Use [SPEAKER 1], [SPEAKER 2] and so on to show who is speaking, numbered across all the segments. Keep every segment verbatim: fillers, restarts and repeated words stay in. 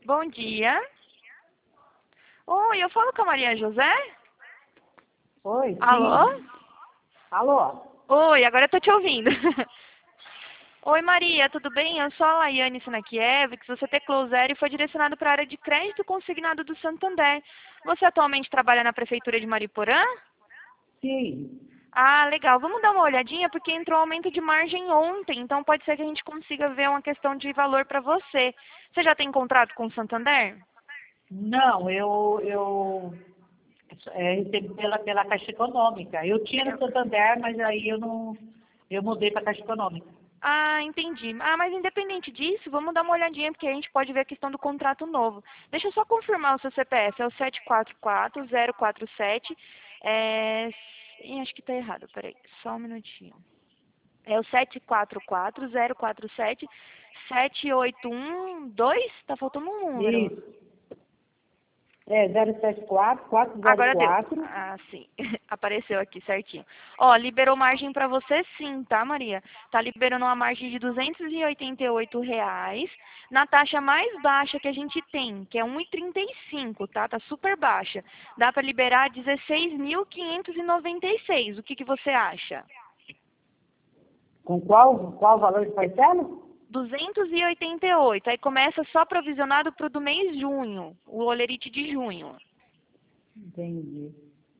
[SPEAKER 1] Bom dia. Oi, eu falo com a Maria José?
[SPEAKER 2] Oi,
[SPEAKER 1] Alô?
[SPEAKER 2] sim. Alô?
[SPEAKER 1] Oi, agora eu tô te ouvindo. Oi, Maria, tudo bem? Eu sou a Laiane Sinakievics, você teclou zero e foi direcionado para a área de crédito consignado do Santander. Você atualmente trabalha na Prefeitura de Mariporã?
[SPEAKER 2] Sim.
[SPEAKER 1] Ah, legal. Vamos dar uma olhadinha porque entrou aumento de margem ontem, então pode ser que a gente consiga ver uma questão de valor para você. Você já tem contrato com o Santander?
[SPEAKER 2] Não, eu, eu é, recebi pela, pela Caixa Econômica. Eu tinha no
[SPEAKER 1] Eu-
[SPEAKER 2] Santander, mas aí eu não. Eu mudei para a Caixa Econômica.
[SPEAKER 1] Ah, entendi. Ah, mas independente disso, vamos dar uma olhadinha porque a gente pode ver a questão do contrato novo. Deixa eu só confirmar o seu C P F, é o sete quatro quatro zero quatro sete. É... Ih, acho que tá errado, peraí, só um minutinho. É o sete quatro quatro zero quatro sete sete oito um dois? Tá faltando um número.
[SPEAKER 2] Isso. É zero sete quatro, quatro zero
[SPEAKER 1] Agora deu.
[SPEAKER 2] quatro.
[SPEAKER 1] Ah, sim. Apareceu aqui certinho. Ó, liberou margem para você sim, tá, Maria? Tá liberando uma margem de duzentos e oitenta e oito reais na taxa mais baixa que a gente tem, que é um e trinta e cinco, tá? Tá super baixa. Dá para liberar dezesseis mil quinhentos e noventa e seis. O que que você acha?
[SPEAKER 2] Com qual, qual valor de parcela?
[SPEAKER 1] duzentos e oitenta e oito. Aí começa só provisionado pro do mês de junho, o olerite de junho.
[SPEAKER 2] Entendi.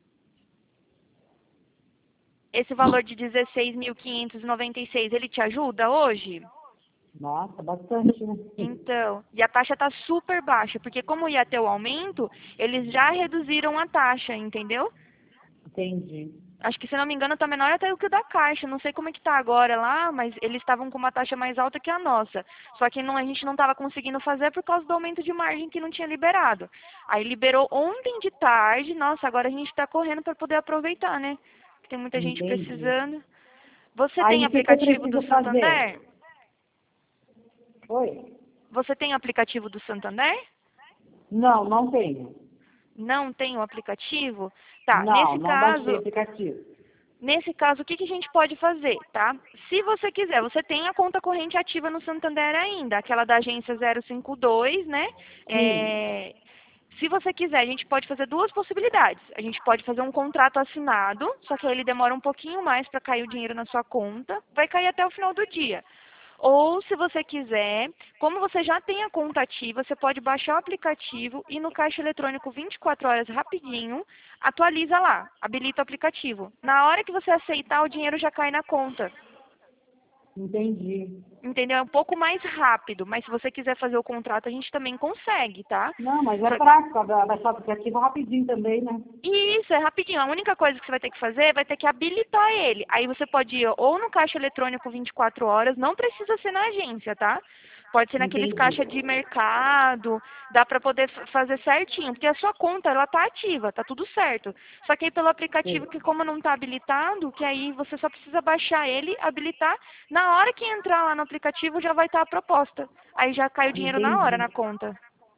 [SPEAKER 1] Esse valor de dezesseis mil quinhentos e noventa e seis, ele te ajuda hoje?
[SPEAKER 2] Nossa, bastante, né?
[SPEAKER 1] Então, e a taxa está super baixa, porque como ia ter o aumento, eles já reduziram a taxa, entendeu?
[SPEAKER 2] Entendi.
[SPEAKER 1] Acho que, se não me engano, está menor até do que o da Caixa. Não sei como é que está agora lá, mas eles estavam com uma taxa mais alta que a nossa. Só que não, a gente não estava conseguindo fazer por causa do aumento de margem que não tinha liberado. Aí liberou ontem de tarde. Nossa, agora a gente está correndo para poder aproveitar, né? Porque tem muita gente
[SPEAKER 2] Entendi.
[SPEAKER 1] precisando. Você tem
[SPEAKER 2] Aí o que, que eu
[SPEAKER 1] aplicativo do
[SPEAKER 2] preciso fazer?
[SPEAKER 1] Santander?
[SPEAKER 2] Oi?
[SPEAKER 1] Você tem aplicativo do Santander?
[SPEAKER 2] Não, não tenho.
[SPEAKER 1] Não tem o aplicativo? Tá,
[SPEAKER 2] Não,
[SPEAKER 1] nesse
[SPEAKER 2] não baixei
[SPEAKER 1] caso,
[SPEAKER 2] aplicativo.
[SPEAKER 1] nesse caso, o que, que a gente pode fazer, tá? Se você quiser, você tem a conta corrente ativa no Santander ainda, aquela da agência zero cinco dois, né?
[SPEAKER 2] Sim.
[SPEAKER 1] É, se você quiser, a gente pode fazer duas possibilidades. A gente pode fazer um contrato assinado, só que aí ele demora um pouquinho mais para cair o dinheiro na sua conta. Vai cair até o final do dia. Ou, se você quiser, como você já tem a conta ativa, você pode baixar o aplicativo e no caixa eletrônico vinte e quatro horas rapidinho, atualiza lá, habilita o aplicativo. Na hora que você aceitar, o dinheiro já cai na conta.
[SPEAKER 2] Entendi.
[SPEAKER 1] Entendeu? É um pouco mais rápido, mas se você quiser fazer o contrato, a gente também consegue, tá?
[SPEAKER 2] Não, mas é
[SPEAKER 1] Só-
[SPEAKER 2] prático, ba- baixar o aplicativo rapidinho também, né?
[SPEAKER 1] E isso, é rapidinho. A única coisa que você vai ter que fazer, vai ter que habilitar ele. Aí você pode ir ou no caixa eletrônico vinte e quatro horas, não precisa ser na agência, tá? Pode ser naqueles
[SPEAKER 2] Entendi.
[SPEAKER 1] caixa de mercado, dá pra poder f- fazer certinho, porque a sua conta, ela tá ativa, tá tudo certo. Só que aí pelo aplicativo,
[SPEAKER 2] Sim.
[SPEAKER 1] que como não tá habilitado, que aí você só precisa baixar ele, habilitar, na hora que entrar lá no aplicativo já vai estar a proposta. Aí já cai o dinheiro na hora
[SPEAKER 2] Entendi.
[SPEAKER 1] na conta.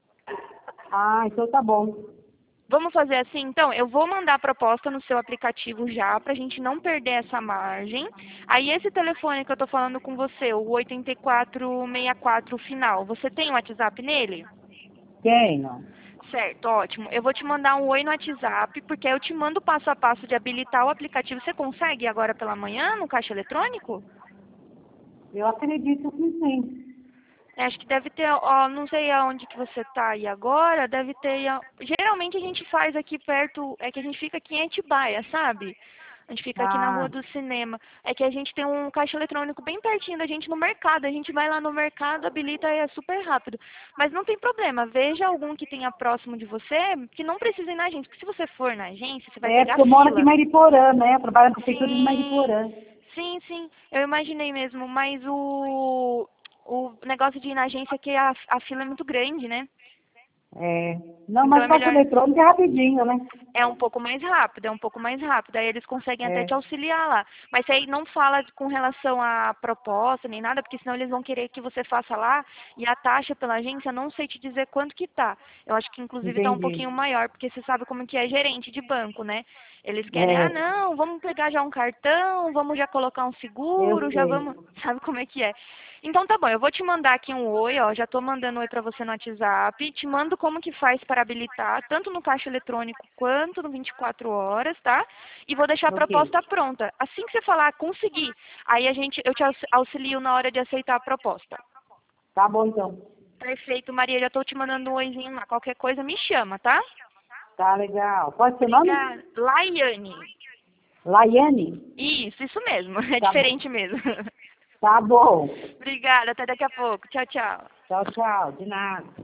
[SPEAKER 2] Ah, então tá bom.
[SPEAKER 1] Vamos fazer assim, então? Eu vou mandar a proposta no seu aplicativo já, para a gente não perder essa margem. Aí, esse telefone que eu estou falando com você, o oito quatro seis quatro final, você tem o WhatsApp nele?
[SPEAKER 2] Tenho.
[SPEAKER 1] Certo, ótimo. Eu vou te mandar um oi no WhatsApp, porque aí eu te mando o passo a passo de habilitar o aplicativo. Você consegue agora pela manhã, no caixa eletrônico?
[SPEAKER 2] Eu acredito que sim.
[SPEAKER 1] É, acho que deve ter, ó, não sei aonde que você tá aí agora, deve ter, ó, geralmente a gente faz aqui perto, é que a gente fica aqui em Atibaia, sabe? A gente fica aqui na Rua
[SPEAKER 2] Ah,
[SPEAKER 1] do Cinema. É que a gente tem um caixa eletrônico bem pertinho da gente no mercado. A gente vai lá no mercado, habilita e é super rápido. Mas não tem problema, veja algum que tenha próximo de você, que não precisa ir na agência. Porque se você for na agência, você vai
[SPEAKER 2] é
[SPEAKER 1] pegar
[SPEAKER 2] porque eu moro aqui em
[SPEAKER 1] fila.
[SPEAKER 2] Mariporã, né? Eu trabalho na prefeitura de
[SPEAKER 1] Sim,
[SPEAKER 2] Mariporã.
[SPEAKER 1] sim, sim. Eu imaginei mesmo, mas o, o negócio de ir na agência é que a, a fila é muito grande, né?
[SPEAKER 2] É. Não,
[SPEAKER 1] Então
[SPEAKER 2] mas
[SPEAKER 1] é
[SPEAKER 2] caixa
[SPEAKER 1] melhor.
[SPEAKER 2] eletrônica é rapidinho, né?
[SPEAKER 1] É um pouco mais rápido, é um pouco mais rápido. Aí eles conseguem até te
[SPEAKER 2] É.
[SPEAKER 1] auxiliar lá. Mas aí não fala com relação à proposta nem nada, porque senão eles vão querer que você faça lá e a taxa pela agência, não sei te dizer quanto que tá. Eu acho que inclusive tá um
[SPEAKER 2] Entendi.
[SPEAKER 1] pouquinho maior, porque você sabe como que é gerente de banco, né? Eles querem, ah,
[SPEAKER 2] É,
[SPEAKER 1] não, vamos pegar já um cartão, vamos já colocar um seguro,
[SPEAKER 2] eu
[SPEAKER 1] já
[SPEAKER 2] sei.
[SPEAKER 1] vamos, sabe como é que é? Então tá bom, eu vou te mandar aqui um oi, ó, já tô mandando oi pra você no WhatsApp, te mando como que faz para habilitar, tanto no caixa eletrônico quanto no vinte e quatro horas, tá? E vou deixar a
[SPEAKER 2] Ok.
[SPEAKER 1] proposta pronta. Assim que você falar, consegui, aí a gente, eu te aux- auxilio na hora de aceitar a proposta.
[SPEAKER 2] Tá bom, então.
[SPEAKER 1] Perfeito, Maria, já tô te mandando um oizinho lá, qualquer coisa me chama, tá?
[SPEAKER 2] Tá legal. Qual é o seu nome?
[SPEAKER 1] Obrigada. Laiane.
[SPEAKER 2] Laiane?
[SPEAKER 1] Isso, isso mesmo, é
[SPEAKER 2] Tá bom.
[SPEAKER 1] diferente mesmo.
[SPEAKER 2] Tá bom.
[SPEAKER 1] Obrigada, até daqui a pouco. Tchau, tchau.
[SPEAKER 2] Tchau, tchau. De nada.